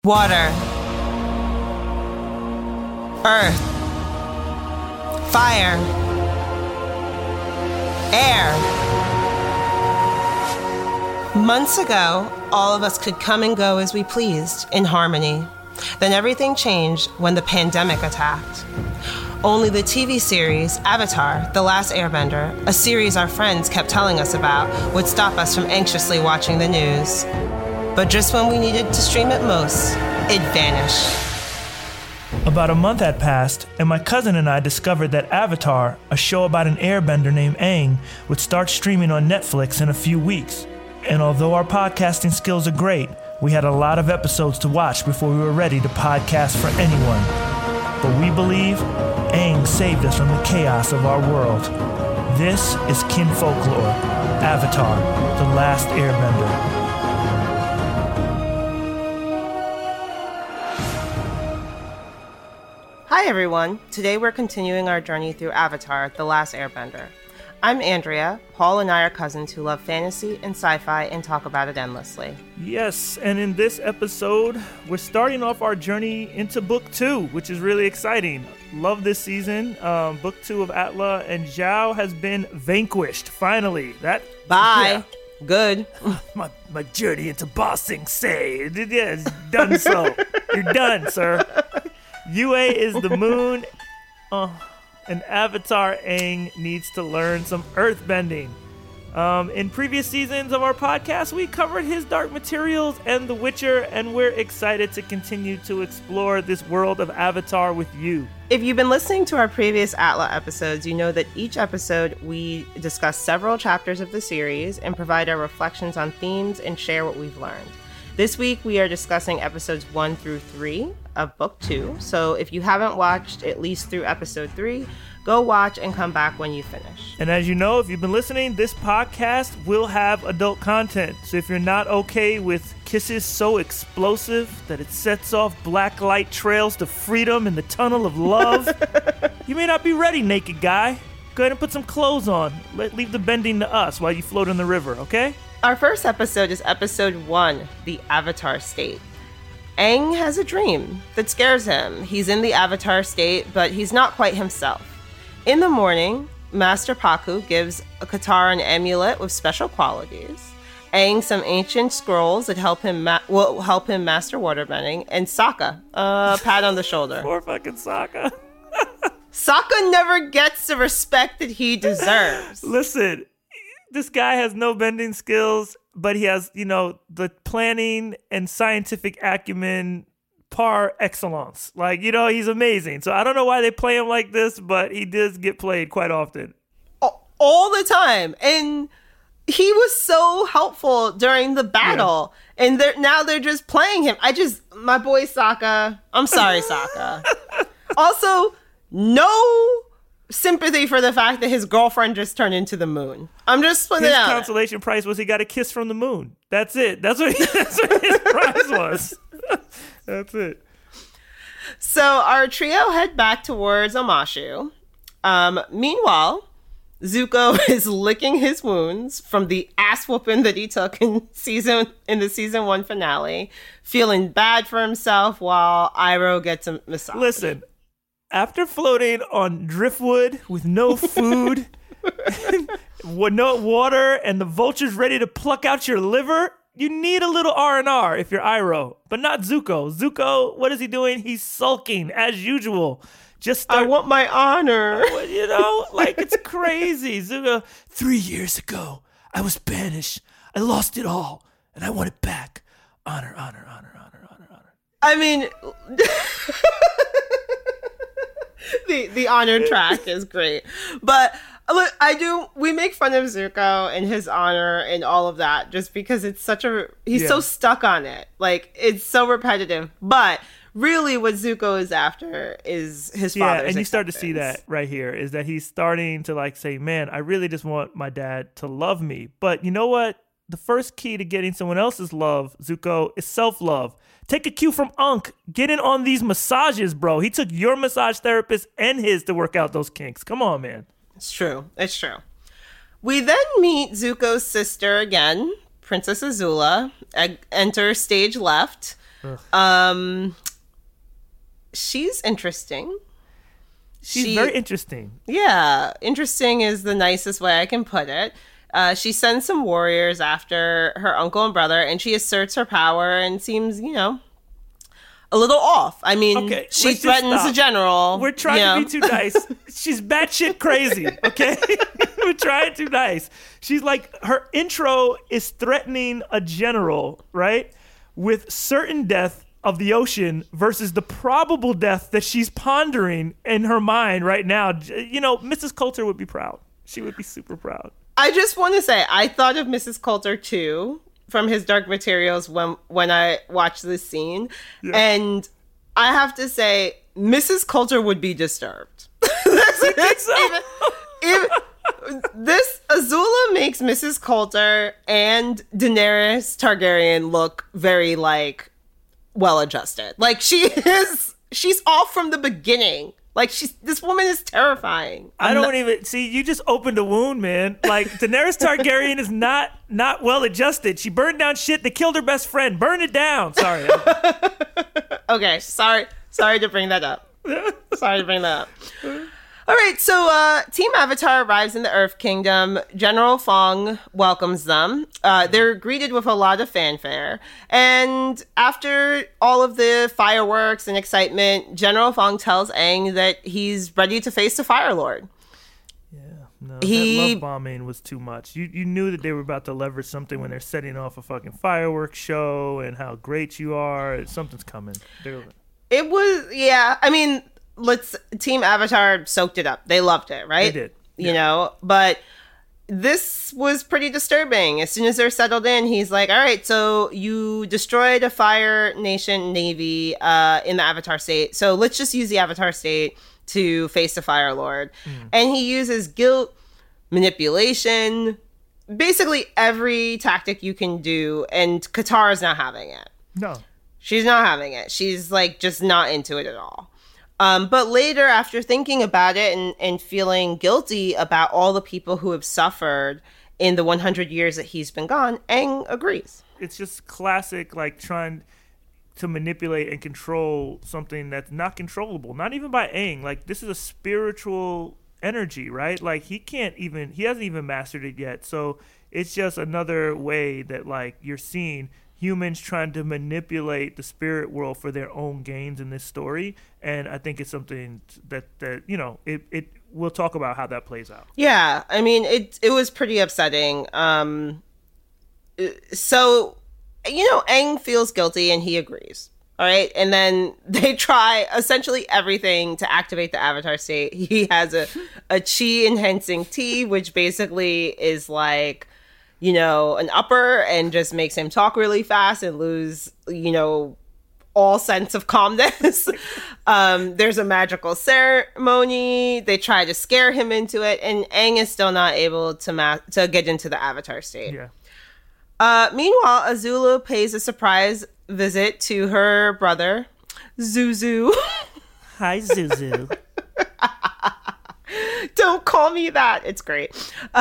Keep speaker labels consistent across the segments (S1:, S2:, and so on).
S1: Water, earth, fire, air. Months ago, all of us could come and go as we pleased, in harmony. Then everything changed when the pandemic attacked. Only the TV series Avatar: The Last Airbender, a series our friends kept telling us about, would stop us from anxiously watching the news. But just when we needed to stream it most, it vanished.
S2: About a month had passed, and my cousin and I discovered that Avatar, a show about an airbender named Aang, would start streaming on Netflix in a few weeks. And although our podcasting skills are great, we had a lot of episodes to watch before we were ready to podcast for anyone. But we believe Aang saved us from the chaos of our world. This is Kin Folklore, Avatar: The Last Airbender.
S1: Hi everyone, today we're continuing our journey through Avatar: The Last Airbender. I'm Andrea. Paul and I are cousins who love fantasy and sci-fi and talk about it endlessly.
S2: Yes, and in this episode, we're starting off our journey into Book 2, which is really exciting. Love this season. Book 2 of Atla and Zhao has been vanquished, finally.
S1: Bye. Yeah. Good.
S2: My journey into Ba Sing Se. It's done so. You're done, sir. Yue is the moon, and Avatar Aang needs to learn some earthbending. In previous seasons of our podcast, we covered his Dark Materials and The Witcher, and we're excited to continue to explore this world of Avatar with you.
S1: If you've been listening to our previous Atla episodes, you know that each episode we discuss several chapters of the series and provide our reflections on themes and share what we've learned. This week, we are discussing episodes 1 through 3 of Book 2. So if you haven't watched at least through episode 3, go watch and come back when you finish.
S2: And as you know, if you've been listening, this podcast will have adult content. So if you're not okay with kisses so explosive that it sets off black light trails to freedom in the tunnel of love, you may not be ready, naked guy. Go ahead and put some clothes on. Leave the bending to us while you float in the river, okay?
S1: Our first episode is episode 1, The Avatar State. Aang has a dream that scares him. He's in the Avatar state, but he's not quite himself. In the morning, Master Pakku gives Katara an amulet with special qualities, Aang some ancient scrolls that will help him master waterbending, and Sokka a pat on the shoulder.
S2: Poor fucking Sokka.
S1: Sokka never gets the respect that he deserves.
S2: Listen, this guy has no bending skills, but he has, the planning and scientific acumen par excellence. He's amazing. So I don't know why they play him like this, but he does get played quite often.
S1: All the time. And he was so helpful during the battle. Yeah. And now they're just playing him. My boy Sokka. I'm sorry, Sokka. Also, no sympathy for the fact that his girlfriend just turned into the moon. I'm just putting it out.
S2: His consolation prize was he got a kiss from the moon. That's it. That's what his prize was. That's it.
S1: So our trio head back towards Omashu. Meanwhile, Zuko is licking his wounds from the ass whooping that he took in the season 1 finale, feeling bad for himself while Iroh gets a massage.
S2: Listen. After floating on driftwood with no food, with no water, and the vultures ready to pluck out your liver, you need a little R&R if you're Iroh, but not Zuko. Zuko, what is he doing? He's sulking as usual.
S1: I want my honor.
S2: It's crazy. Zuko, 3 years ago, I was banished. I lost it all, and I want it back. Honor, honor, honor, honor, honor, honor.
S1: I mean... The honor track is great. But look, we make fun of Zuko and his honor and all of that just because it's he's so stuck on it. It's so repetitive. But really what Zuko is after is his father's
S2: and you
S1: acceptance.
S2: start to see that right here, is that he's starting to say, man, I really just want my dad to love me. But you know what? The first key to getting someone else's love, Zuko, is self-love. Take a cue from Ankh. Get in on these massages, bro. He took your massage therapist and his to work out those kinks. Come on, man.
S1: It's true. We then meet Zuko's sister again, Princess Azula, enter stage left. She's interesting.
S2: She's very interesting.
S1: Yeah, interesting is the nicest way I can put it. She sends some warriors after her uncle and brother, and she asserts her power and seems, a little off. I mean, she threatens the general.
S2: We're trying to be too nice. She's batshit crazy, okay? We're trying too nice. She's like, her intro is threatening a general, right? With certain death of the ocean versus the probable death that she's pondering in her mind right now. Mrs. Coulter would be proud. She would be super proud.
S1: I just want to say, I thought of Mrs. Coulter too from his Dark Materials when I watched this scene. Yeah. And I have to say, Mrs. Coulter would be disturbed. This Azula makes Mrs. Coulter and Daenerys Targaryen look very well-adjusted. She's off from the beginning. This woman is terrifying.
S2: You just opened a wound, man. Daenerys Targaryen is not well-adjusted. She burned down shit. They killed her best friend. Burn it down. Sorry.
S1: Okay, sorry to bring that up. All right, so Team Avatar arrives in the Earth Kingdom. General Fong welcomes them. They're greeted with a lot of fanfare. And after all of the fireworks and excitement, General Fong tells Aang that he's ready to face the Fire Lord.
S2: Yeah, no, that love bombing was too much. You knew that they were about to leverage something when they're setting off a fucking fireworks show and how great you are. Something's coming.
S1: It was, yeah, I mean... Team Avatar soaked it up. They loved it, right?
S2: They did.
S1: But this was pretty disturbing. As soon as they're settled in, he's like, all right, so you destroyed a Fire Nation navy in the Avatar state. So let's just use the Avatar state to face the Fire Lord. And he uses guilt, manipulation, basically every tactic you can do. And Katara's not having it.
S2: No.
S1: She's not having it. She's just not into it at all. But later, after thinking about it and feeling guilty about all the people who have suffered in the 100 years that he's been gone, Aang agrees.
S2: It's just classic, trying to manipulate and control something that's not controllable, not even by Aang. This is a spiritual energy, right? He hasn't even mastered it yet. So it's just another way that, you're seeing humans trying to manipulate the spirit world for their own gains in this story. And I think it's something that we'll talk about how that plays out.
S1: Yeah, I mean, it was pretty upsetting. So, Aang feels guilty and he agrees. All right. And then they try essentially everything to activate the Avatar state. He has a chi enhancing tea, which basically is an upper and just makes him talk really fast and lose, all sense of calmness. There's a magical ceremony. They try to scare him into it, and Aang is still not able to get into the Avatar state.
S2: Yeah.
S1: Meanwhile, Azula pays a surprise visit to her brother, Zuzu.
S2: Hi, Zuzu.
S1: Don't call me that. It's great.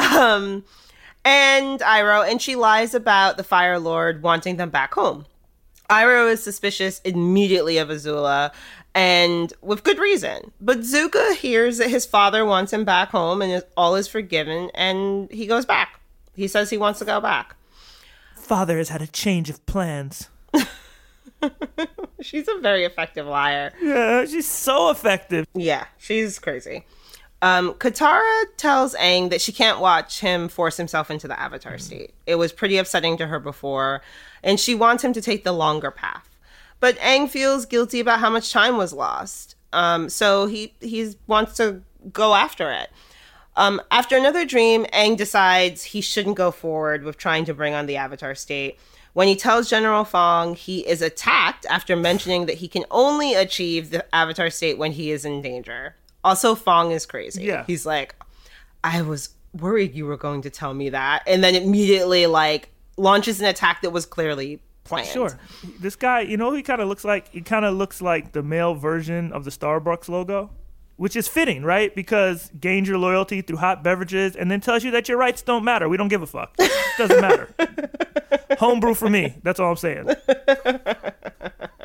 S1: And Iroh, and she lies about the Fire Lord wanting them back home. Iroh is suspicious immediately of Azula, and with good reason. But Zuko hears that his father wants him back home and all is forgiven, and he goes back. He says he wants to go back.
S2: Father has had a change of plans.
S1: She's a very effective liar.
S2: Yeah, she's so effective.
S1: Yeah, she's crazy. Katara tells Aang that she can't watch him force himself into the Avatar state. It was pretty upsetting to her before, and she wants him to take the longer path. But Aang feels guilty about how much time was lost, so he wants to go after it. After another dream, Aang decides he shouldn't go forward with trying to bring on the Avatar state. When he tells General Fong he is attacked after mentioning that he can only achieve the Avatar state when he is in danger. Also, Fong is crazy.
S2: Yeah.
S1: He's like, I was worried you were going to tell me that. And then immediately, launches an attack that was clearly planned.
S2: Sure. This guy, who he kind of looks like? He kind of looks like the male version of the Starbucks logo, which is fitting, right? Because gains your loyalty through hot beverages and then tells you that your rights don't matter. We don't give a fuck. Doesn't matter. Homebrew for me. That's all I'm saying.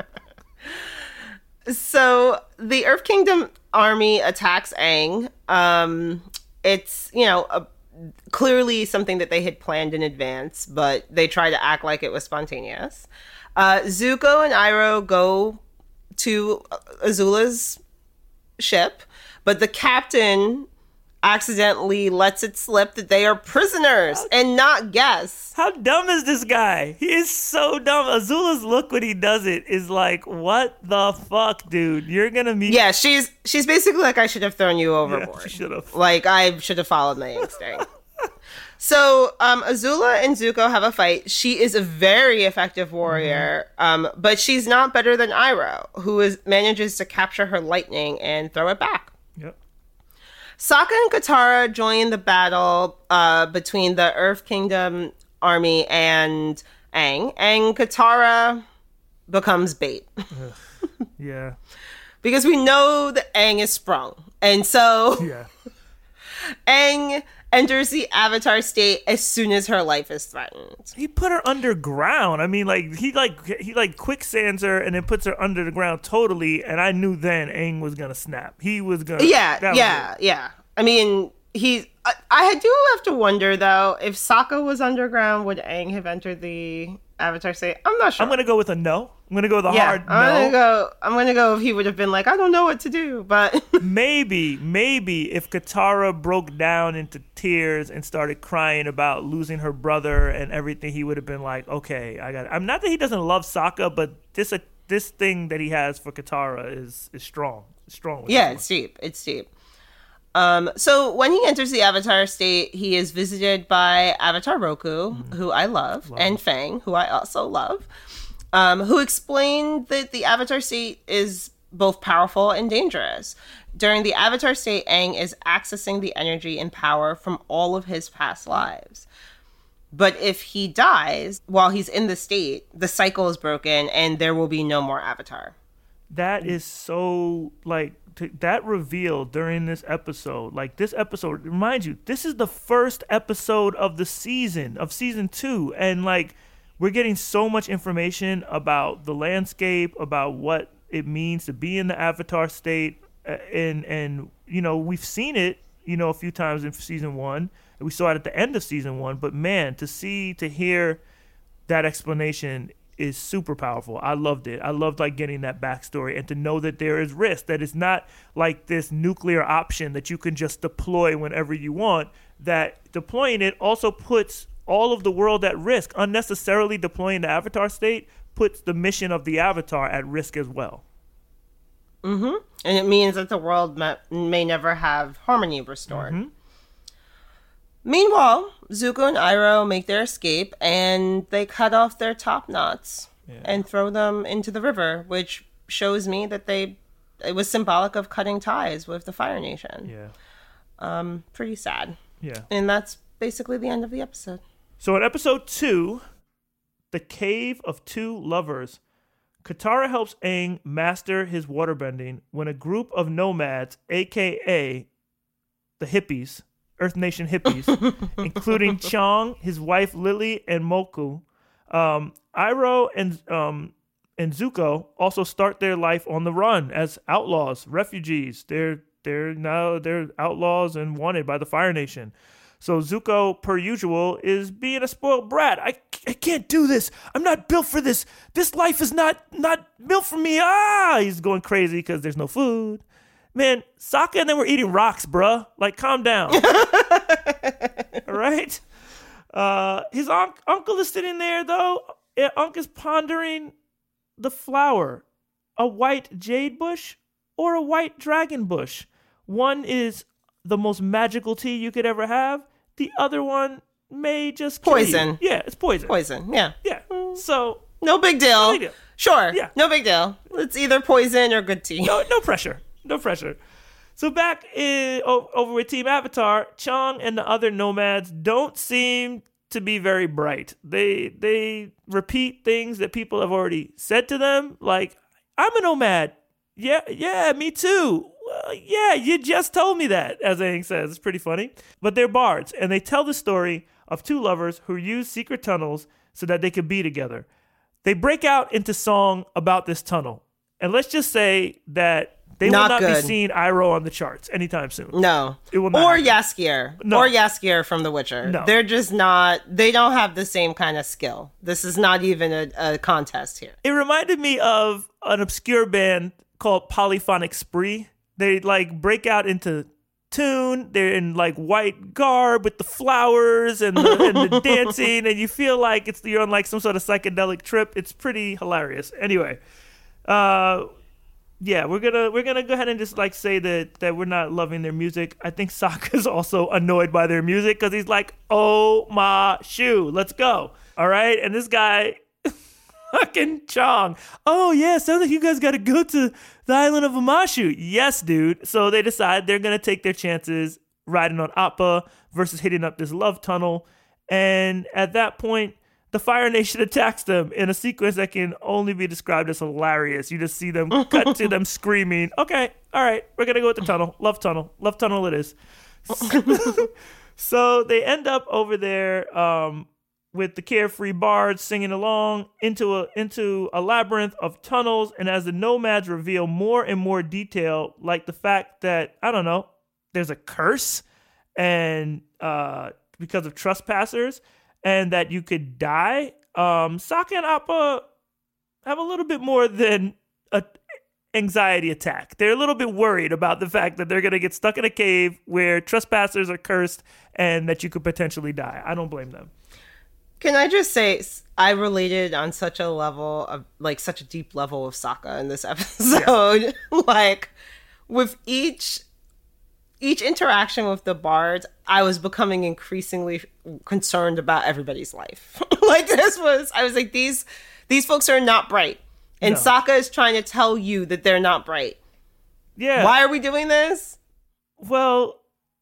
S1: So the Earth Kingdom army attacks Aang. It's, clearly something that they had planned in advance, but they try to act like it was spontaneous. Zuko and Iroh go to Azula's ship, but the captain accidentally lets it slip that they are prisoners and not guests.
S2: How dumb is this guy? He is so dumb. Azula's look when he does it is like, what the fuck, dude? You're gonna meet...
S1: Yeah, she's basically like, I should have thrown you overboard.
S2: Yeah, she should have.
S1: Like, I should have followed my instinct. So, Azula and Zuko have a fight. She is a very effective warrior, but she's not better than Iroh, who manages to capture her lightning and throw it back.
S2: Yep.
S1: Sokka and Katara join the battle between the Earth Kingdom army and Aang, and Katara becomes bait.
S2: Yeah.
S1: Because we know that Aang is sprung. And so
S2: Yeah.
S1: Aang enters the Avatar state as soon as her life is threatened.
S2: He put her underground. I mean, he quicksands her and then puts her under the ground totally. And I knew then Aang was gonna snap. He was gonna.
S1: Yeah. I mean, I do have to wonder though, if Sokka was underground, would Aang have entered the Avatar state? I'm not sure.
S2: I'm gonna go with a no. I'm gonna go with a hard no.
S1: I'm gonna go if he would have been like, I don't know what to do, but
S2: maybe if Katara broke down into tears and started crying about losing her brother and everything, he would have been like, okay, I got it. I'm not that he doesn't love Sokka, but this thing that he has for Katara is strong. It's strong.
S1: Yeah, it's deep. So when he enters the Avatar state, he is visited by Avatar Roku, who I love, and Fang, who I also love, who explained that the Avatar state is both powerful and dangerous. During the Avatar state, Aang is accessing the energy and power from all of his past lives. But if he dies while he's in the state, the cycle is broken and there will be no more Avatar.
S2: That is so, that reveal during this episode, remind you, this is the first episode of the season, of season 2. And we're getting so much information about the landscape, about what it means to be in the Avatar state. And we've seen it, a few times in season 1. We saw it at the end of season 1. But man, to hear that explanation is super powerful. I loved it. I loved getting that backstory and to know that there is risk, that it's not like this nuclear option that you can just deploy whenever you want, that deploying it also puts all of the world at risk. Unnecessarily deploying the Avatar state puts the mission of the Avatar at risk as well.
S1: Mm-hmm. And it means that the world may never have harmony restored. Mm-hmm. Meanwhile, Zuko and Iroh make their escape, and they cut off their top knots and throw them into the river, which shows me that it was symbolic of cutting ties with the Fire Nation.
S2: Yeah.
S1: Pretty sad.
S2: Yeah.
S1: And that's basically the end of the episode.
S2: So in episode 2, The Cave of Two Lovers, Katara helps Aang master his waterbending when a group of nomads, a.k.a. the hippies, Earth Nation hippies, including Chong, his wife Lily, and Moku. Iroh and Zuko also start their life on the run as outlaws, refugees. They're outlaws and wanted by the Fire Nation. So Zuko, per usual, is being a spoiled brat. I can't do this. I'm not built for this. This life is not built for me. He's going crazy because there's no food. Man, Sokka and them were eating rocks, bruh. Calm down. All right? His uncle is sitting there, though. Unc is pondering the flower. A white jade bush or a white dragon bush? One is the most magical tea you could ever have. The other one may just kill
S1: poison.
S2: You. Yeah, it's poison.
S1: Poison, yeah.
S2: Yeah, so...
S1: No big deal.
S2: No big deal.
S1: Sure,
S2: yeah.
S1: No big deal. It's either poison or good tea.
S2: No pressure. No pressure. So back over with Team Avatar, Chong and the other nomads don't seem to be very bright. They repeat things that people have already said to them, like, I'm a nomad. Yeah, me too. Well, yeah, you just told me that, as Aang says. It's pretty funny. But they're bards, and they tell the story of two lovers who use secret tunnels so that they could be together. They break out into song about this tunnel. And let's just say that they will not be seeing Iroh on the charts anytime soon.
S1: No.
S2: It will not
S1: or
S2: happen.
S1: Jaskier.
S2: No.
S1: Or Jaskier from The Witcher.
S2: No.
S1: They're just not, they don't have the same kind of skill. This is not even a contest here.
S2: It reminded me of an obscure band called Polyphonic Spree. They like break out into tune. They're in like white garb with the flowers and the dancing, and you feel like you're on like some sort of psychedelic trip. It's pretty hilarious. Anyway, yeah, we're gonna go ahead and just like say that we're not loving their music. I think Sokka's also annoyed by their music because he's like, "Oh my shoe, let's go." All right, and this guy. Fucking Chong. Oh, yeah, sounds like you guys got to go to the island of Amashu. Yes, dude. So they decide they're going to take their chances riding on Appa versus hitting up this love tunnel. And at that point, the Fire Nation attacks them in a sequence that can only be described as hilarious. You just see them cut to them screaming, okay, all right, we're going to go with the tunnel. Love tunnel. Love tunnel it is. So they end up over there with the carefree bards singing along into a labyrinth of tunnels. And as the nomads reveal more and more detail, like the fact that, I don't know, there's a curse and because of trespassers and that you could die, Sokka and Appa have a little bit more than a anxiety attack. They're a little bit worried about the fact that they're going to get stuck in a cave where trespassers are cursed and that you could potentially die. I don't blame them.
S1: Can I just say, I related on such a level of, like, such a deep level of Sokka in this episode. Yeah. Like, with each interaction with the bards, I was becoming increasingly concerned about everybody's life. Like, I was like, these folks are not bright. And no. Sokka is trying to tell you that they're not bright. Yeah. Why are we doing this?
S2: Well,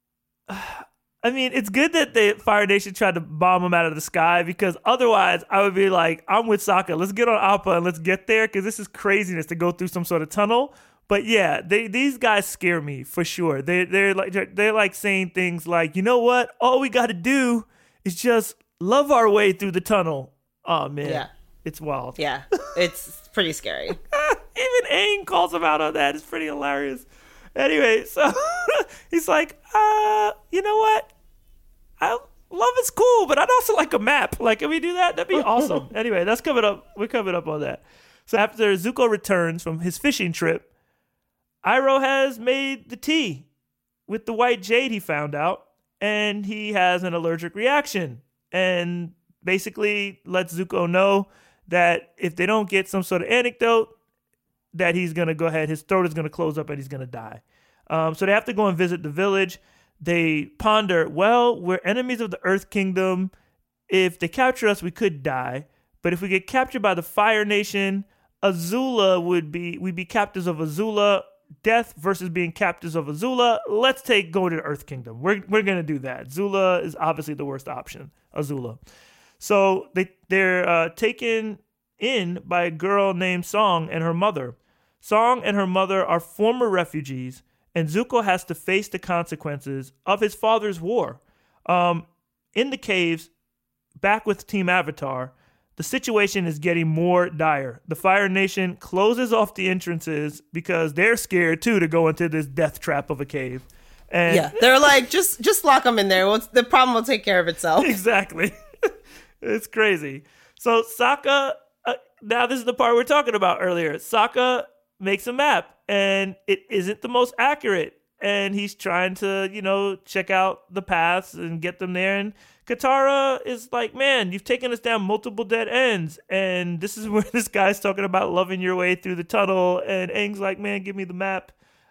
S2: I mean, it's good that the Fire Nation tried to bomb him out of the sky because otherwise I would be like, I'm with Sokka. Let's get on Appa and let's get there because this is craziness to go through some sort of tunnel. But yeah, these guys scare me for sure. They're like saying things like, you know what? All we got to do is just love our way through the tunnel. Oh man, yeah. It's wild.
S1: Yeah, it's pretty scary.
S2: Even Aang calls him out on that. It's pretty hilarious. Anyway, so he's like, you know what? Love is cool, but I'd also like a map. Like, can we do that? That'd be awesome. Anyway, that's coming up. We're coming up on that. So after Zuko returns from his fishing trip, Iroh has made the tea with the white jade he found out, and he has an allergic reaction. And basically lets Zuko know that if they don't get some sort of antidote, that he's going to go ahead, his throat is going to close up and he's going to die. So they have to go and visit the village. They ponder, well, we're enemies of the Earth Kingdom. If they capture us, we could die. But if we get captured by the Fire Nation, we'd be captives of Azula. Death versus being captives of Azula. Let's go to the Earth Kingdom. We're going to do that. Zula is obviously the worst option, Azula. So they're taken in by a girl named Song and her mother. Song and her mother are former refugees, and Zuko has to face the consequences of his father's war. In the caves, back with Team Avatar, the situation is getting more dire. The Fire Nation closes off the entrances because they're scared, too, to go into this death trap of a cave. And
S1: yeah, they're like, just lock them in there. The problem will take care of itself.
S2: Exactly. It's crazy. So Sokka, now this is the part we were talking about earlier. Sokka makes a map, and it isn't the most accurate. And he's trying to, check out the paths and get them there. And Katara is like, man, you've taken us down multiple dead ends. And this is where this guy's talking about loving your way through the tunnel. And Aang's like, man, give me the map.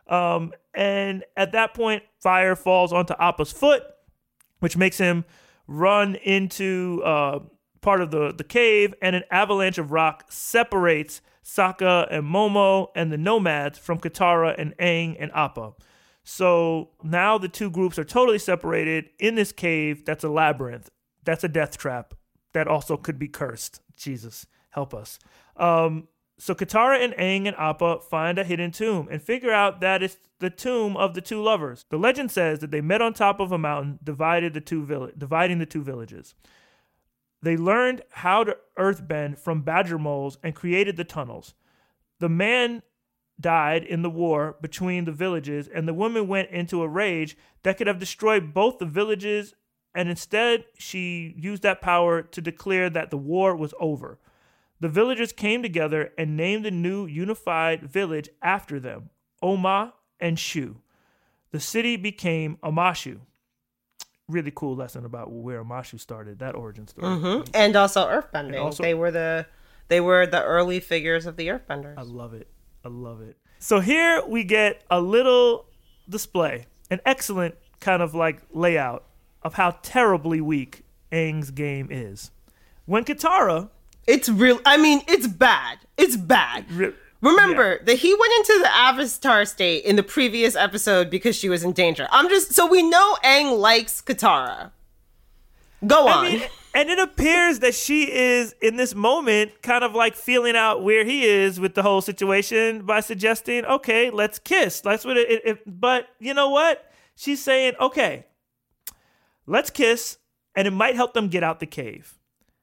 S2: And at that point, fire falls onto Appa's foot, which makes him run into part of the cave. And an avalanche of rock separates Sokka and Momo and the nomads from Katara and Aang and Appa. So now the two groups are totally separated in this cave. That's a labyrinth. That's a death trap. That also could be cursed. Jesus, help us. So Katara and Aang and Appa find a hidden tomb and figure out that it's the tomb of the two lovers. The legend says that they met on top of a mountain, dividing the two villages. They learned how to earthbend from badger moles and created the tunnels. The man died in the war between the villages, and the woman went into a rage that could have destroyed both the villages, and instead she used that power to declare that the war was over. The villagers came together and named the new unified village after them, Oma and Shu. The city became Amashu. Really cool lesson about where Amashu started, that origin story.
S1: Mm-hmm. And also earthbending. They were the early figures of the earthbenders.
S2: I love it. I love it. So here we get a little display, an excellent kind of like layout of how terribly weak Aang's game is. When Katara...
S1: It's real. I mean, it's bad. It's bad. Remember that he went into the Avatar state in the previous episode because she was in danger. So we know Aang likes Katara. Go on.
S2: I mean, and it appears that she is, in this moment, kind of like feeling out where he is with the whole situation by suggesting, okay, let's kiss. That's what but you know what? She's saying, okay, let's kiss, and it might help them get out the cave.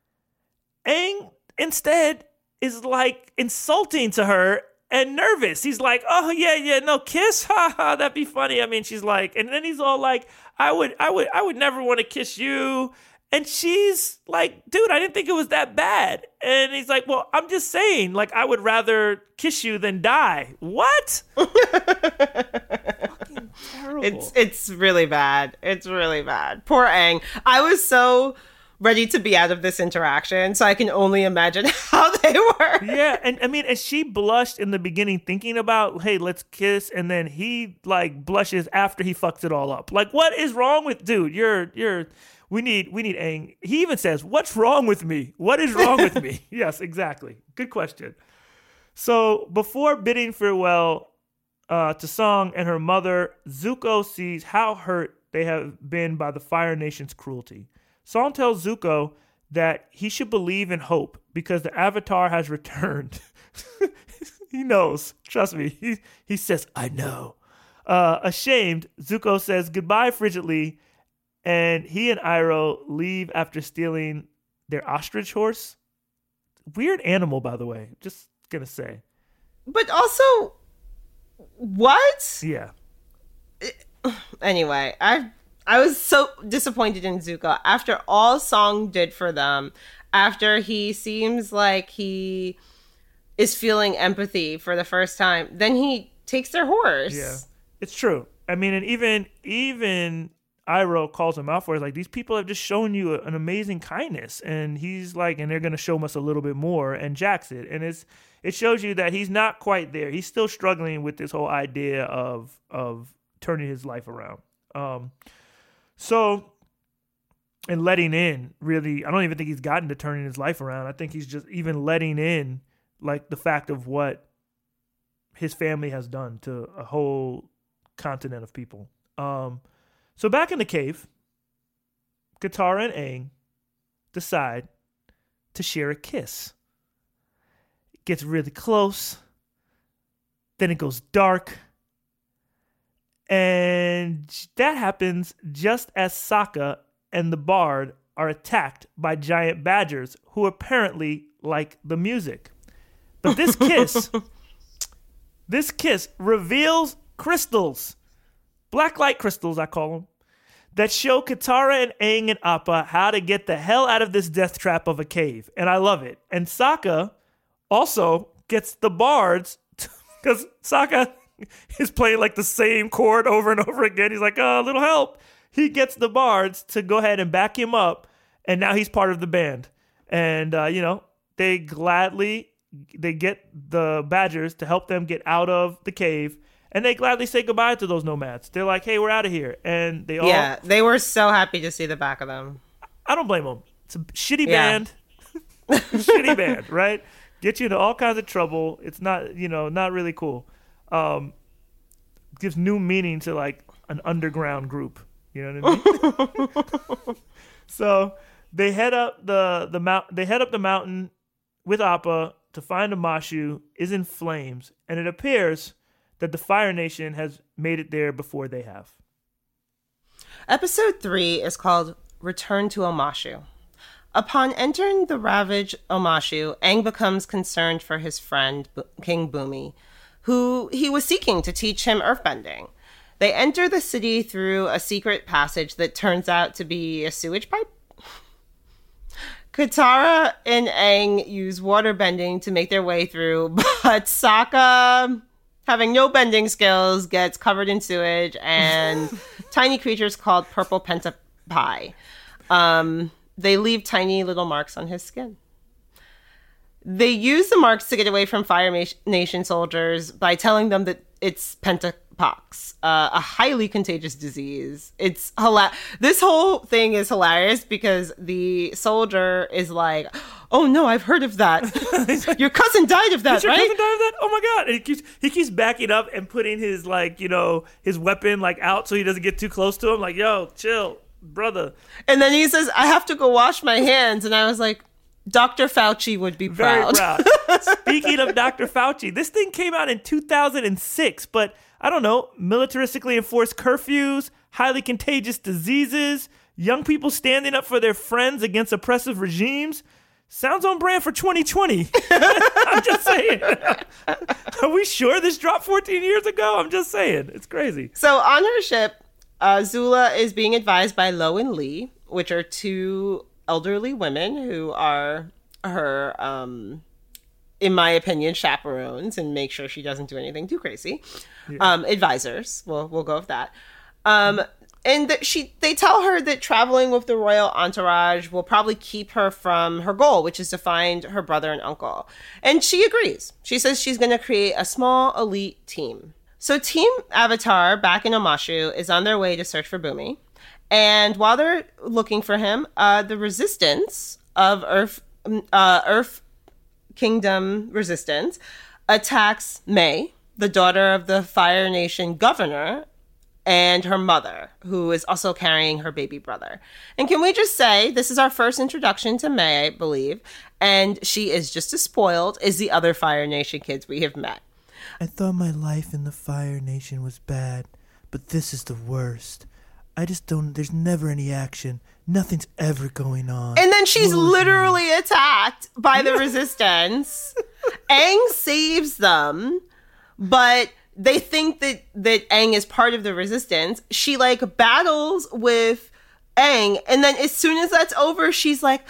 S2: Aang, instead, is like insulting to her and nervous. He's like, oh, yeah, no, kiss? Ha ha, that'd be funny. I mean, she's like, and then he's all like, I would never want to kiss you. And she's like, dude, I didn't think it was that bad. And he's like, well, I'm just saying, like, I would rather kiss you than die. What? Fucking terrible.
S1: It's really bad. It's really bad. Poor Aang. I was so ready to be out of this interaction, so I can only imagine how they were.
S2: Yeah, and I mean, and she blushed in the beginning thinking about, hey, let's kiss, and then he like blushes after he fucks it all up. Like, what is wrong with dude? We need Aang. He even says, what's wrong with me? What is wrong with me? Yes, exactly. Good question. So before bidding farewell to Song and her mother, Zuko sees how hurt they have been by the Fire Nation's cruelty. Song tells Zuko that he should believe in hope because the Avatar has returned. He knows. Trust me. He says, I know. Ashamed, Zuko says goodbye frigidly, and he and Iroh leave after stealing their ostrich horse. Weird animal, by the way. Just gonna say.
S1: But also, what?
S2: Yeah.
S1: Anyway, I was so disappointed in Zuko after all Song did for them, after he seems like he is feeling empathy for the first time. Then he takes their horse.
S2: Yeah, it's true. I mean, and even Iroh calls him out for it. Like, these people have just shown you an amazing kindness. And he's like, and they're going to show us a little bit more, and jacks it. And it shows you that he's not quite there. He's still struggling with this whole idea of turning his life around. So, and letting in, really, I don't even think he's gotten to turning his life around. I think he's just even letting in, like, the fact of what his family has done to a whole continent of people. So back in the cave, Katara and Aang decide to share a kiss. It gets really close. Then it goes dark. And that happens just as Sokka and the Bard are attacked by giant badgers who apparently like the music. But this kiss reveals crystals, black light crystals, I call them, that show Katara and Aang and Appa how to get the hell out of this death trap of a cave. And I love it. And Sokka also gets the bards, because Sokka is playing like the same chord over and over again. He's like, oh, a little help. He gets the bards to go ahead and back him up, and now he's part of the band. And, they get the badgers to help them get out of the cave, and they gladly say goodbye to those nomads. They're like, hey, we're out of here. And they all...
S1: Yeah, they were so happy to see the back of them.
S2: I don't blame them. It's a shitty band. Shitty band, right? Get you into all kinds of trouble. It's not, not really cool. Gives new meaning to like an underground group. You know what I mean? So they head up the mountain with Appa to find Amashu is in flames, and it appears that the Fire Nation has made it there before they have.
S1: Episode 3 is called Return to Amashu. Upon entering the ravaged Amashu, Aang becomes concerned for his friend, King Bumi, who he was seeking to teach him earthbending. They enter the city through a secret passage that turns out to be a sewage pipe. Katara and Aang use waterbending to make their way through, but Sokka, having no bending skills, gets covered in sewage and tiny creatures called purple pentapie. They leave tiny little marks on his skin. They use the marks to get away from Fire Nation soldiers by telling them that it's pentapox, a highly contagious disease. It's This whole thing is hilarious because the soldier is like, "Oh no, I've heard of that. Your cousin died of that,
S2: your
S1: right?
S2: Cousin died of that? Oh my god!" And he keeps backing up and putting his his weapon out so he doesn't get too close to him. Like, yo, chill, brother.
S1: And then he says, "I have to go wash my hands," and I was like, Dr. Fauci would be proud.
S2: Very proud. Speaking of Dr. Fauci, this thing came out in 2006, but I don't know, militaristically enforced curfews, highly contagious diseases, young people standing up for their friends against oppressive regimes. Sounds on brand for 2020. I'm just saying. Are we sure this dropped 14 years ago? I'm just saying. It's crazy.
S1: So on her ship, Zula is being advised by Lo and Lee, which are two elderly women who are her, in my opinion, chaperones and make sure she doesn't do anything too crazy. Yeah. Advisors. We'll go with that. And they tell her that traveling with the royal entourage will probably keep her from her goal, which is to find her brother and uncle. And she agrees. She says she's going to create a small elite team. So Team Avatar back in Omashu is on their way to search for Bumi. And while they're looking for him, the resistance of Earth Kingdom resistance attacks Mai, the daughter of the Fire Nation governor, and her mother, who is also carrying her baby brother. And can we just say, this is our first introduction to Mai, I believe, and she is just as spoiled as the other Fire Nation kids we have met.
S2: I thought my life in the Fire Nation was bad, but this is the worst. I just don't, there's never any action. Nothing's ever going on.
S1: And then she's literally attacked by the resistance. Aang saves them, but they think that Aang is part of the resistance. She battles with Aang, and then as soon as that's over, she's like,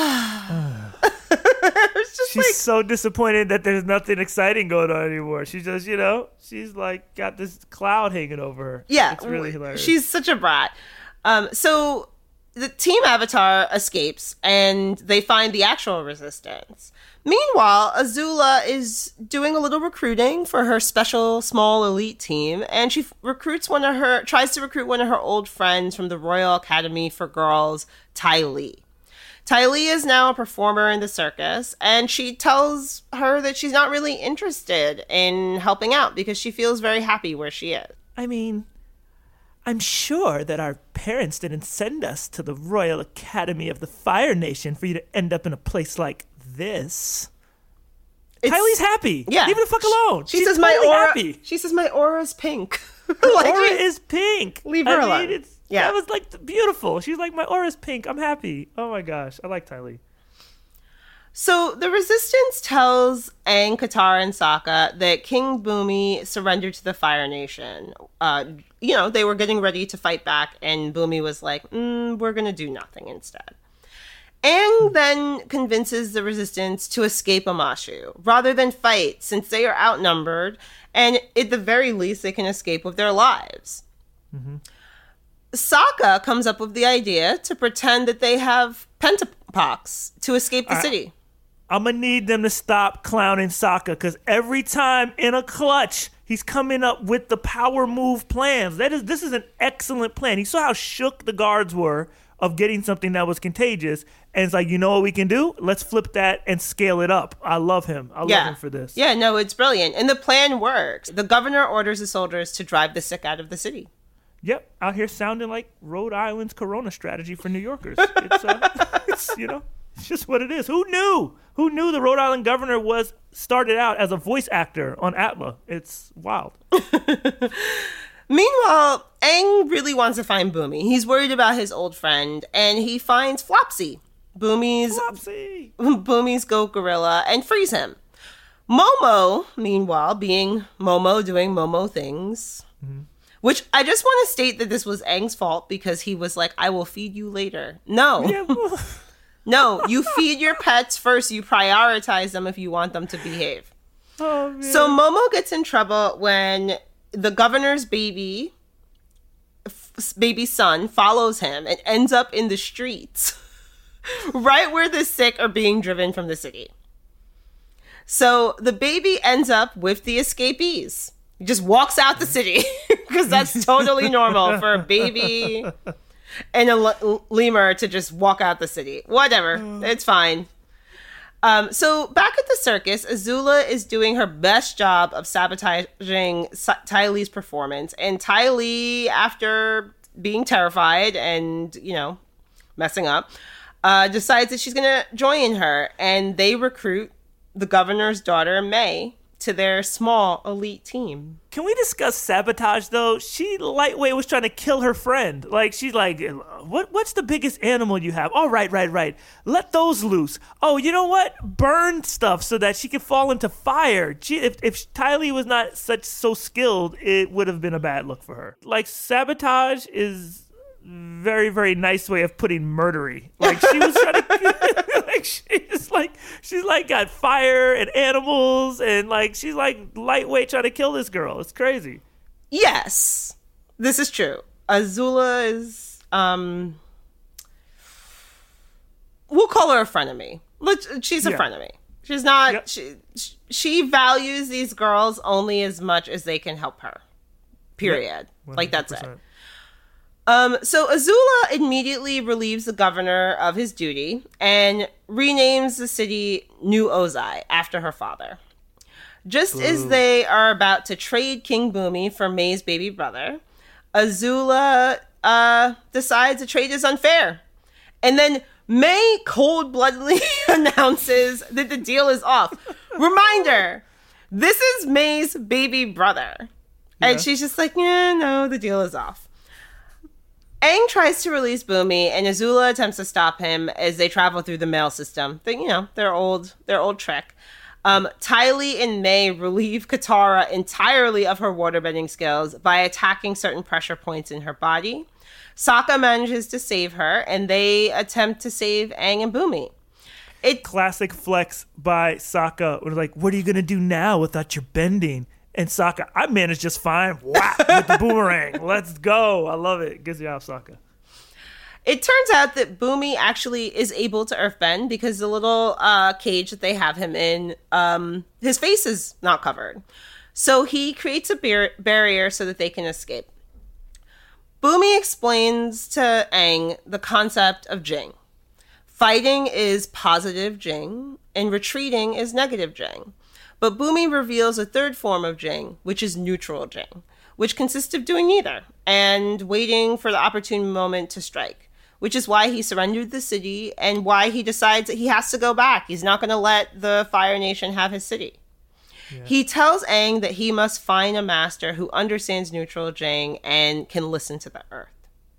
S2: she's so disappointed that there's nothing exciting going on anymore. She just, she's got this cloud hanging over her.
S1: Yeah.
S2: It's really hilarious.
S1: She's such a brat. So the Team Avatar escapes and they find the actual resistance. Meanwhile, Azula is doing a little recruiting for her special small elite team, and she tries to recruit one of her old friends from the Royal Academy for Girls, Ty Lee. Ty Lee is now a performer in the circus, and she tells her that she's not really interested in helping out because she feels very happy where she is.
S2: I mean, I'm sure that our parents didn't send us to the Royal Academy of the Fire Nation for you to end up in a place like this. Ty Lee's happy.
S1: Yeah.
S2: Leave her the fuck alone.
S1: She says my aura. Happy. She says my aura's pink.
S2: Aura is pink.
S1: Leave her alone.
S2: That was beautiful. She's like, my aura's pink. I'm happy. Oh my gosh. I like Ty Lee.
S1: So the resistance tells Aang, Katara, and Sokka that King Bumi surrendered to the Fire Nation. They were getting ready to fight back, and Bumi was like, we're going to do nothing instead. Aang then convinces the resistance to escape Omashu rather than fight, since they are outnumbered, and at the very least they can escape with their lives. Mm-hmm. Sokka comes up with the idea to pretend that they have pentapox to escape the city.
S2: I'm going to need them to stop clowning Sokka, because every time in a clutch, he's coming up with the power move plans. This is an excellent plan. You saw how shook the guards were of getting something that was contagious. And it's like, you know what we can do? Let's flip that and scale it up. I love him. I love him for this.
S1: Yeah, no, it's brilliant. And the plan works. The governor orders the soldiers to drive the sick out of the city.
S2: Yep, out here sounding like Rhode Island's Corona strategy for New Yorkers. It's it's just what it is. Who knew? Who knew the Rhode Island governor started out as a voice actor on Atla? It's wild.
S1: Meanwhile, Aang really wants to find Bumi. He's worried about his old friend, and he finds Flopsy, Bumi's goat gorilla, and frees him. Momo, meanwhile, being Momo, doing Momo things, which I just want to state that this was Aang's fault because he was like, I will feed you later. No.
S2: Yeah.
S1: No, you feed your pets first. You prioritize them if you want them to behave.
S2: Oh, man.
S1: So Momo gets in trouble when the governor's baby son follows him and ends up in the streets right where the sick are being driven from the city. So the baby ends up with the escapees. He just walks out the city because that's totally normal for a baby and a lemur to just walk out the city. Whatever. It's fine. So back at the circus, Azula is doing her best job of sabotaging Ty Lee's performance. And Ty Lee, after being terrified and, messing up, decides that she's going to join her. And they recruit the governor's daughter, May, to their small elite team.
S2: Can we discuss sabotage, though? She, lightweight, was trying to kill her friend. Like, she's like, what's the biggest animal you have? Oh, right. Let those loose. Oh, you know what? Burn stuff so that she can fall into fire. If Ty Lee was not so skilled, it would have been a bad look for her. Like, sabotage is very, very nice way of putting murdery. Like, she was trying to she's got fire and animals and she's lightweight trying to kill this girl. It's crazy.
S1: Yes, this is true. Azula is we'll call her a frenemy. She's a frenemy. She's not. Yep. She values these girls only as much as they can help her. Period. Yep. That's it. So Azula immediately relieves the governor of his duty and renames the city New Ozai after her father. Just as they are about to trade King Bumi for May's baby brother, Azula decides the trade is unfair. And then May cold-bloodedly announces that the deal is off. Reminder, this is May's baby brother. Yeah. And she's just like, yeah, no, the deal is off. Aang tries to release Bumi, and Azula attempts to stop him as they travel through the mail system. Their old trick. Ty Lee and May relieve Katara entirely of her waterbending skills by attacking certain pressure points in her body. Sokka manages to save her, and they attempt to save Aang and Bumi.
S2: Classic flex by Sokka. We're like, what are you going to do now without your bending? And Sokka, I managed just fine. Whap, with the boomerang. Let's go. I love it. Good job, Sokka.
S1: It turns out that Bumi actually is able to earthbend because the little cage that they have him in, his face is not covered. So he creates a barrier so that they can escape. Bumi explains to Aang the concept of Jing. Fighting is positive Jing, and retreating is negative Jing. But Bumi reveals a third form of Jing, which is neutral Jing, which consists of doing neither and waiting for the opportune moment to strike, which is why he surrendered the city and why he decides that he has to go back. He's not going to let the Fire Nation have his city. Yeah. He tells Aang that he must find a master who understands neutral Jing and can listen to the earth.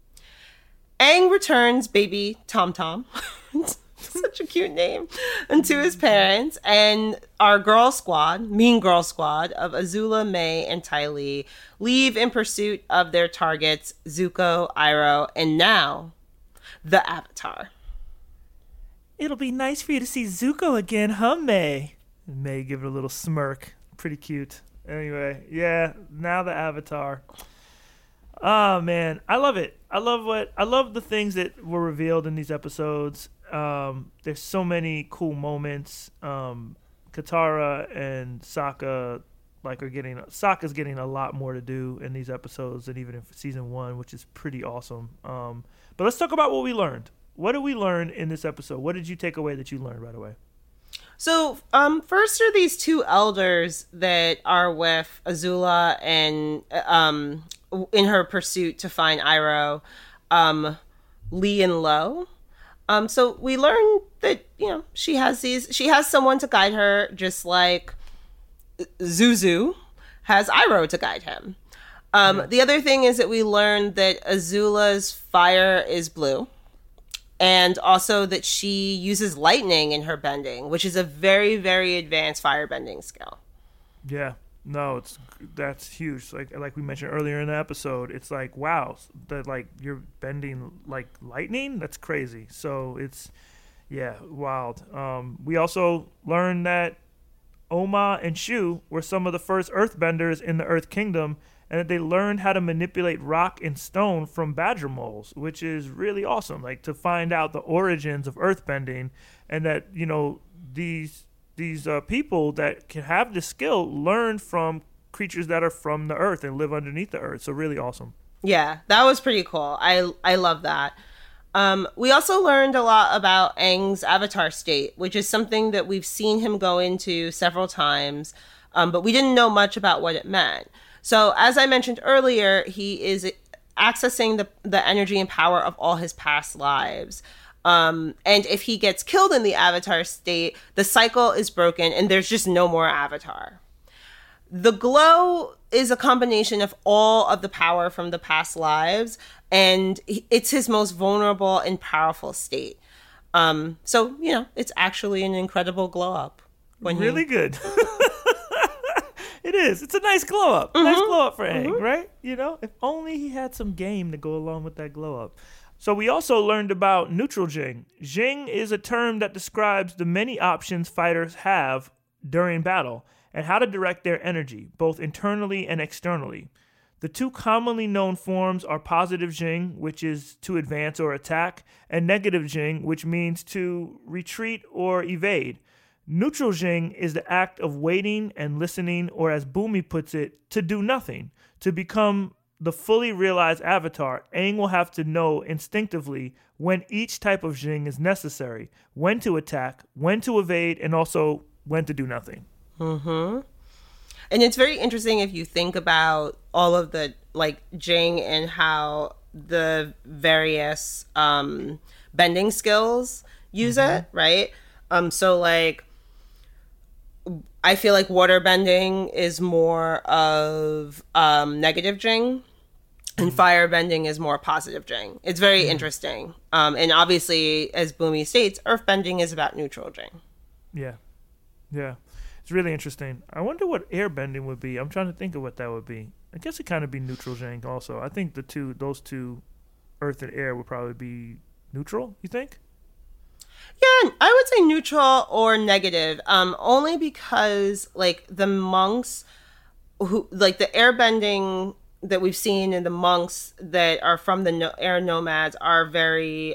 S1: Aang returns baby Tom Tom. Such a cute name. And to his parents, and our mean girl squad of Azula, May, and Ty Lee leave in pursuit of their targets, Zuko, Iroh, and now, the Avatar.
S2: It'll be nice for you to see Zuko again, huh, May? And May give it a little smirk. Pretty cute. Anyway, yeah, now the Avatar. Oh, man. I love it. I love the things that were revealed in these episodes. There's so many cool moments. Katara and Sokka Sokka's getting a lot more to do in these episodes than even in season 1, which is pretty awesome. But let's talk about what we learned. What did we learn in this episode? What did you take away that you learned right away?
S1: So, first are these two elders that are with Azula and in her pursuit to find Iroh, Lee and Lo. So we learned that, she has someone to guide her, just like Zuzu has Iroh to guide him. The other thing is that we learned that Azula's fire is blue. And also that she uses lightning in her bending, which is a very, very advanced firebending skill.
S2: Yeah. No, that's huge. Like we mentioned earlier in the episode, it's like, wow, that like you're bending like lightning. That's crazy. So it's, yeah, wild. We also learned that Oma and Shu were some of the first earthbenders in the Earth Kingdom, and that they learned how to manipulate rock and stone from badger moles, which is really awesome. Like to find out the origins of earthbending, and that, you know, these people that can have this skill learn from creatures that are from the earth and live underneath the earth. So really awesome.
S1: Yeah, that was pretty cool. I love that. We also learned a lot about Aang's avatar state, which is something that we've seen him go into several times, but we didn't know much about what it meant. So as I mentioned earlier, he is accessing the energy and power of all his past lives. And if he gets killed in the avatar state, the cycle is broken and there's just no more avatar. The glow is a combination of all of the power from the past lives, and it's his most vulnerable and powerful state. So, you know, it's actually an incredible glow up.
S2: Really good. It is. It's a nice glow up. Mm-hmm. Nice glow up for Aang, right? You know, if only he had some game to go along with that glow up. So we also learned about neutral Jing. Jing is a term that describes the many options fighters have during battle and how to direct their energy, both internally and externally. The two commonly known forms are positive Jing, which is to advance or attack, and negative Jing, which means to retreat or evade. Neutral Jing is the act of waiting and listening, or as Bumi puts it, to do nothing. To become the fully realized avatar, Aang will have to know instinctively when each type of Jing is necessary, when to attack, when to evade, and also when to do nothing.
S1: Mm-hmm. And it's very interesting if you think about all of the like Jing and how the various bending skills use it, right? So like I feel like water bending is more of negative Jing, and fire bending is more positive Jing. It's very interesting. And obviously, as Bumi states, earth bending is about neutral Jing.
S2: Yeah. Yeah. It's really interesting. I wonder what air bending would be. I'm trying to think of what that would be. I guess it kind of be neutral Jing also. I think those two, earth and air, would probably be neutral, you think?
S1: Yeah, I would say neutral or negative. Only because like the monks who like the airbending that we've seen in the monks that are from the air nomads are very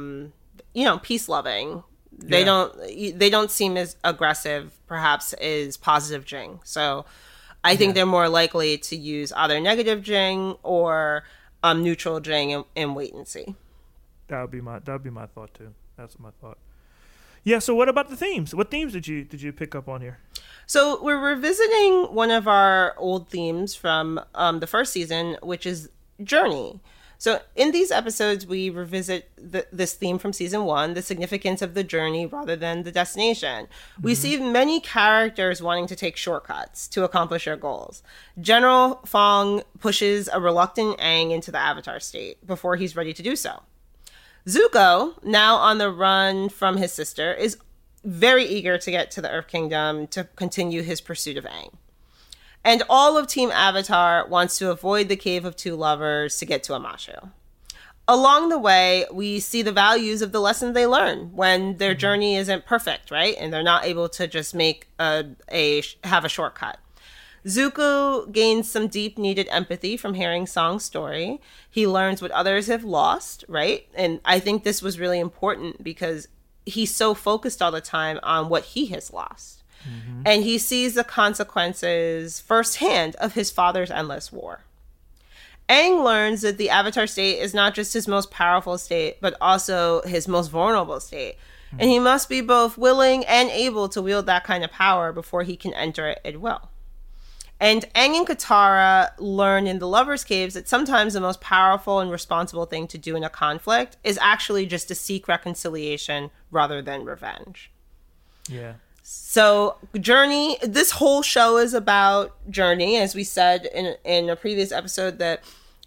S1: peace loving. They don't seem as aggressive perhaps as positive Jing. So I think they're more likely to use either negative Jing or neutral Jing and wait and see.
S2: That would be my thought too. That's my thought. Yeah, so what about the themes? What themes did you pick up on here?
S1: So we're revisiting one of our old themes from the first season, which is journey. So in these episodes, we revisit this theme from season 1, the significance of the journey rather than the destination. Mm-hmm. We see many characters wanting to take shortcuts to accomplish their goals. General Fong pushes a reluctant Aang into the avatar state before he's ready to do so. Zuko, now on the run from his sister, is very eager to get to the Earth Kingdom to continue his pursuit of Aang. And all of Team Avatar wants to avoid the Cave of Two Lovers to get to Amashu. Along the way, we see the values of the lessons they learn when their journey isn't perfect, right? And they're not able to just have a shortcut. Zuko gains some deep needed empathy from hearing Song's story. He learns what others have lost, right? And I think this was really important because he's so focused all the time on what he has lost. Mm-hmm. And he sees the consequences firsthand of his father's endless war. Aang learns that the Avatar state is not just his most powerful state, but also his most vulnerable state. Mm-hmm. And he must be both willing and able to wield that kind of power before he can enter it at will. And Aang and Katara learn in the Lover's Caves that sometimes the most powerful and responsible thing to do in a conflict is actually just to seek reconciliation rather than revenge.
S2: Yeah.
S1: So journey, this whole show is about journey, as we said in a previous episode, that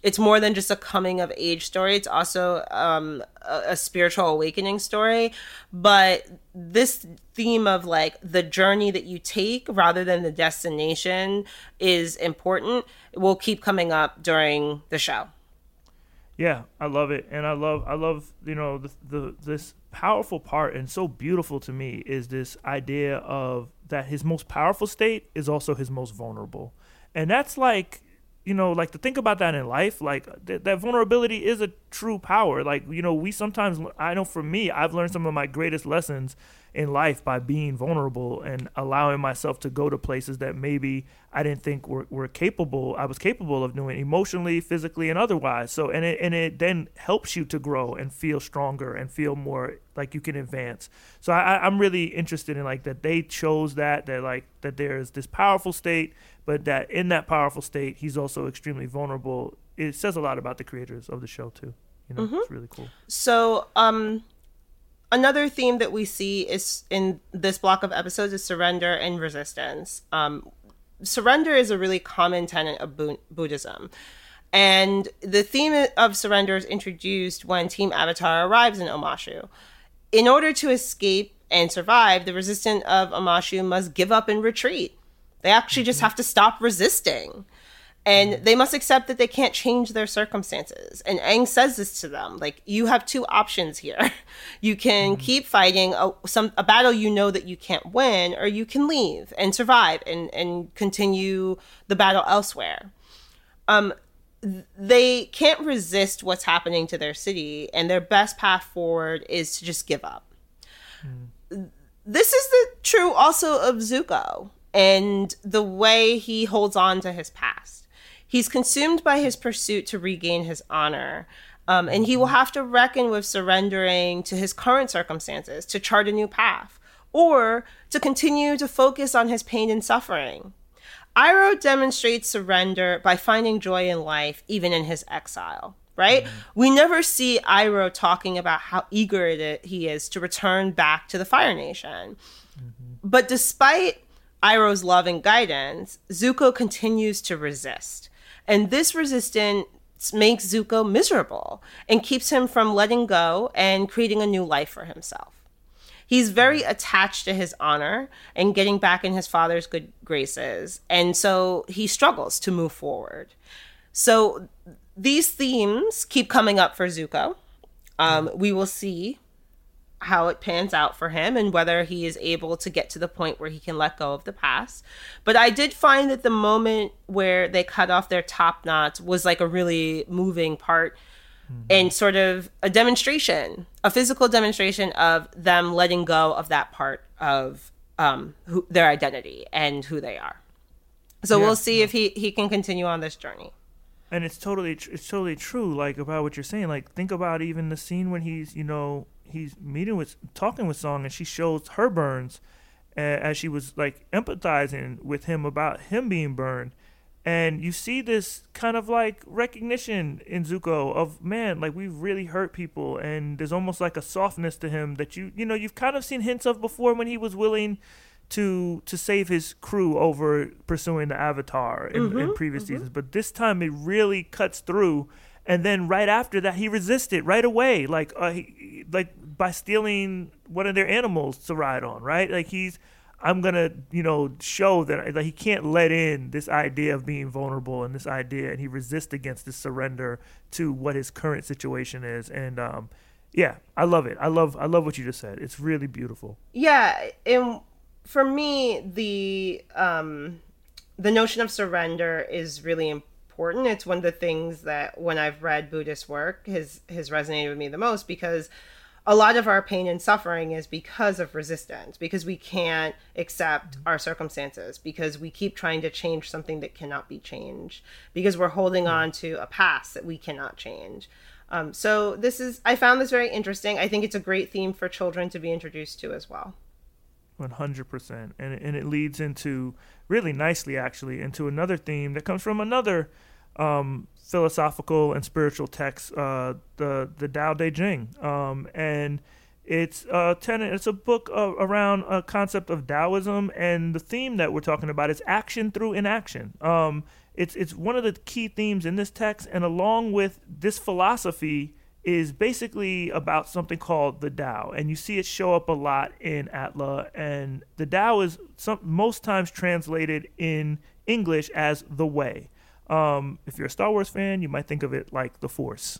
S1: it's more than just a coming of age story. It's also a spiritual awakening story. But this theme of like the journey that you take rather than the destination is important. It will keep coming up during the show.
S2: Yeah, I love it, and I love this powerful part, and so beautiful to me is this idea of that his most powerful state is also his most vulnerable, and that's like, like to think about that in life, like that vulnerability is a true power. Like, we sometimes, I know for me, I've learned some of my greatest lessons in life by being vulnerable and allowing myself to go to places that maybe I didn't think I was capable of doing emotionally, physically, and otherwise. So, and it then helps you to grow and feel stronger and feel more like you can advance. So I'm really interested in like that they chose that there's this powerful state, but that in that powerful state, he's also extremely vulnerable. It says a lot about the creators of the show too. It's really cool.
S1: So, another theme that we see is in this block of episodes is surrender and resistance. Surrender is a really common tenet of Buddhism. And the theme of surrender is introduced when Team Avatar arrives in Omashu. In order to escape and survive, the resistant of Omashu must give up and retreat. They actually just have to stop resisting. And they must accept that they can't change their circumstances. And Aang says this to them, like, you have two options here. You can keep fighting a battle you know that you can't win, or you can leave and survive and continue the battle elsewhere. They can't resist what's happening to their city, and their best path forward is to just give up. This is the true also of Zuko and the way he holds on to his past. He's consumed by his pursuit to regain his honor, and he will have to reckon with surrendering to his current circumstances to chart a new path, or to continue to focus on his pain and suffering. Iroh demonstrates surrender by finding joy in life, even in his exile, right? We never see Iroh talking about how eager he is to return back to the Fire Nation. But despite Iroh's love and guidance, Zuko continues to resist. And this resistance makes Zuko miserable and keeps him from letting go and creating a new life for himself. He's very attached to his honor and getting back in his father's good graces. And so he struggles to move forward. So these themes keep coming up for Zuko. We will see how it pans out for him and whether he is able to get to the point where he can let go of the past. But I did find that the moment where they cut off their top knots was like a really moving part and sort of a demonstration, a physical demonstration of them letting go of that part of their identity and who they are. So we'll see if he can continue on this journey.
S2: And it's totally true, like, about what you're saying. Like, think about even the scene when he's talking with Song, and she shows her burns as she was, like, empathizing with him about him being burned. And you see this kind of, like, recognition in Zuko of, man, like, we've really hurt people. And there's almost like a softness to him that you've kind of seen hints of before when he was willing to save his crew over pursuing the Avatar in previous seasons. But this time it really cuts through. And then right after that, he resisted right away, like by stealing one of their animals to ride on, right? Like, I'm going to, show that he can't let in this idea of being vulnerable and this idea, and he resists against this surrender to what his current situation is. And I love it. I love what you just said. It's really beautiful.
S1: Yeah, and for me, the notion of surrender is really important. It's one of the things that when I've read Buddhist work has resonated with me the most, because a lot of our pain and suffering is because of resistance, because we can't accept our circumstances, because we keep trying to change something that cannot be changed, because we're holding on to a past that we cannot change. So I found this very interesting. I think it's a great theme for children to be introduced to as well.
S2: 100%. And it leads into, really nicely actually, into another theme that comes from another philosophical and spiritual text, the Tao Te Ching. And it's a book around a concept of Taoism, and the theme that we're talking about is action through inaction. it's one of the key themes in this text, and along with this philosophy is basically about something called the Tao, and you see it show up a lot in Atla. And the Tao is most times translated in English as the way. If you're a Star Wars fan, you might think of it like the Force.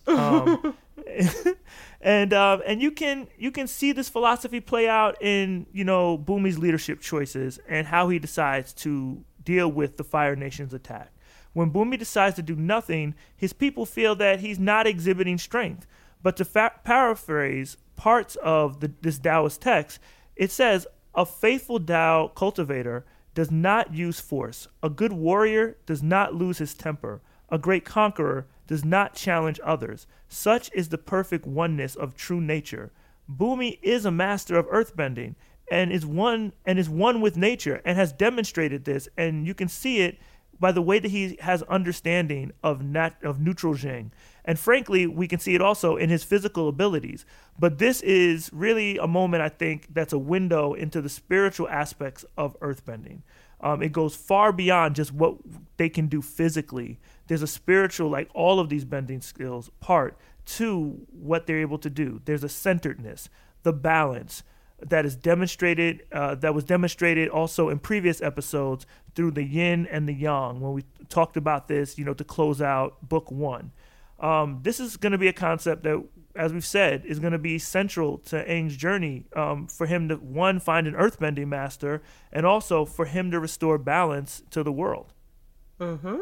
S2: And you can see this philosophy play out in, Bumi's leadership choices and how he decides to deal with the Fire Nation's attack. When Bumi decides to do nothing, his people feel that he's not exhibiting strength. But to paraphrase parts of this Taoist text, it says, "A faithful Tao cultivator does not use force. A good warrior does not lose his temper. A great conqueror does not challenge others. Such is the perfect oneness of true nature. Bumi is a master of earthbending and is one with nature, and has demonstrated this, and you can see it by the way that he has understanding of neutral Jing. And frankly, we can see it also in his physical abilities. But this is really a moment, I think, that's a window into the spiritual aspects of earthbending. It goes far beyond just what they can do physically. There's a spiritual, like all of these bending skills, part to what they're able to do. There's a centeredness, the balance, that is demonstrated, that was demonstrated also in previous episodes through the yin and the yang, when we talked about this, to close out book 1. This is going to be a concept that, as we've said, is going to be central to Aang's journey, for him to, one, find an earthbending master, and also for him to restore balance to the world.
S1: Mm-hmm.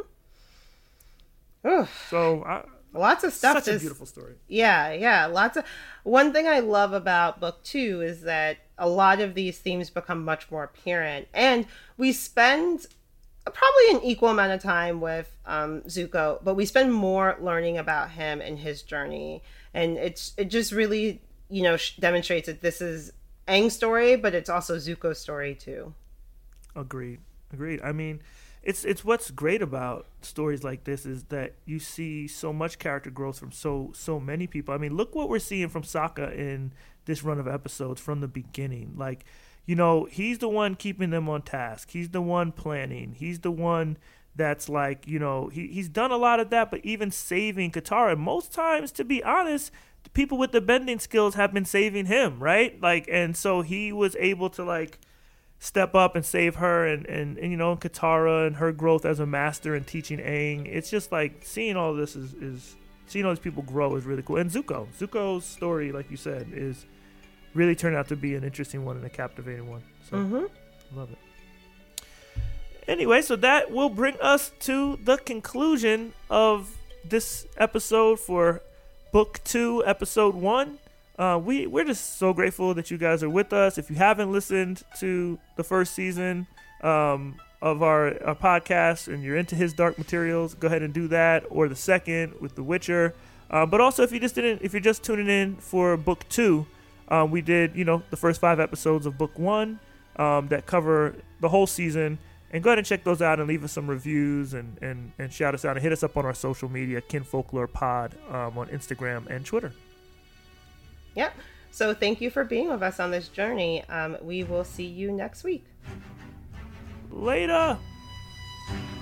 S2: So,
S1: lots of stuff.
S2: Such a beautiful story.
S1: Yeah. Lots of. One thing I love about book 2 is that a lot of these themes become much more apparent, and we spend probably an equal amount of time with Zuko, but we spend more learning about him and his journey, and it just really demonstrates that this is Aang's story, but it's also Zuko's story too.
S2: Agreed. I mean, it's what's great about stories like this is that you see so much character growth from so many people. I mean, look what we're seeing from Sokka in this run of episodes from the beginning. Like, he's the one keeping them on task. He's the one planning. He's the one that's like, he's done a lot of that, but even saving Katara, most times, to be honest, the people with the bending skills have been saving him, right? Like, and so he was able to, like, step up and save her, and Katara and her growth as a master and teaching Aang. It's just like seeing all this is seeing all these people grow is really cool. And Zuko's story, like you said, is really turned out to be an interesting one and a captivating one. So love it. Anyway, so that will bring us to the conclusion of this episode for book 2, episode 1. We're just so grateful that you guys are with us. If you haven't listened to the first season of our podcast and you're into his dark materials, go ahead and do that, or the second with The Witcher. But also, if you're just tuning in for book 2, we did the first 5 episodes of book 1 that cover the whole season. And go ahead and check those out and leave us some reviews and shout us out and hit us up on our social media, Kin Folklore Pod, on Instagram and Twitter.
S1: Yep. So thank you for being with us on this journey. We will see you next week.
S2: Later.